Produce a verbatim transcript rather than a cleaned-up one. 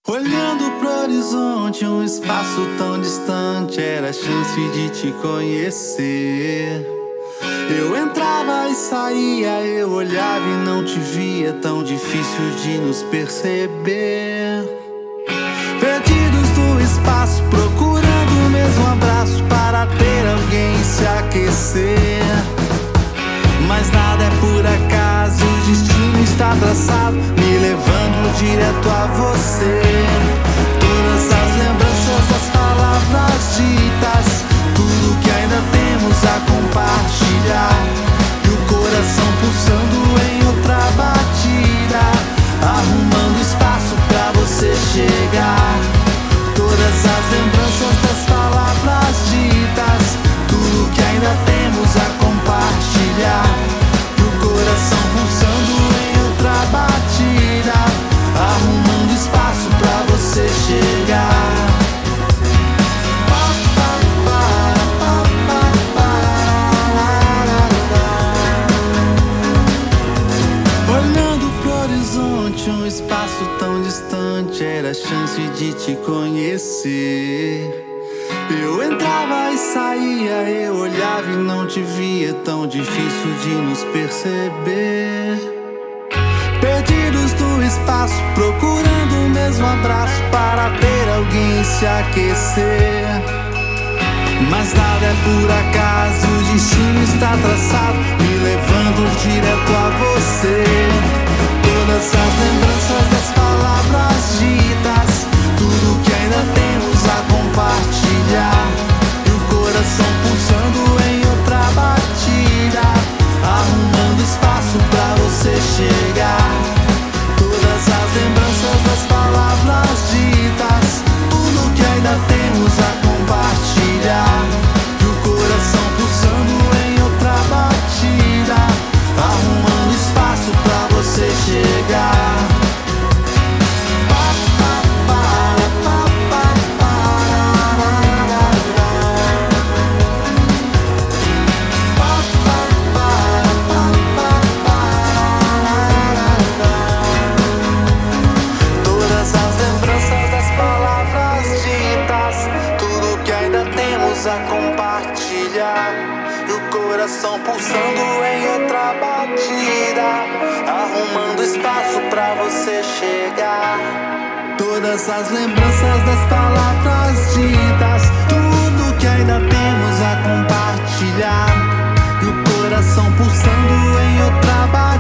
Olhando pro horizonte, um espaço tão distante, era a chance de te conhecer. Eu entrava e saía, eu olhava e não te via, tão difícil de nos perceber. Perdidos no espaço, procurando o mesmo abraço para ter alguém e se aquecer. Mas nada é por acaso, o destino está traçado, me levando direto a você. Todas as lembranças das palavras ditas, tudo que ainda temos a compartilhar, e o coração pulsando em outra batida, arrumando espaço pra você chegar. Todas as lembranças das palavras ditas, tudo que ainda temos a compartilhar, e o coração pulsando em outra batida, arrumando espaço pra você chegar. Olhando pro horizonte, um espaço tão distante, era a chance de te conhecer. Eu entrava e saía, eu olhava e não te via, tão difícil de nos perceber. Perdidos no espaço, procurando o mesmo abraço para ter alguém e se aquecer. Mas nada é por acaso, o destino está traçado, me levando direto a você. Todas as lembranças das palavras ditas, tudo que ainda temos a compartilhar, e o coração pulsando em outra batida, arrumando espaço pra você chegar. Todas as lembranças das palavras ditas, tudo que ainda temos a compartilhar, e o coração pulsando em outra batida, arrumando espaço pra você chegar. A compartilhar, e o coração pulsando em outra batida, arrumando espaço pra você chegar. Todas as lembranças das palavras ditas, tudo que ainda temos a compartilhar, e o coração pulsando em outra batida,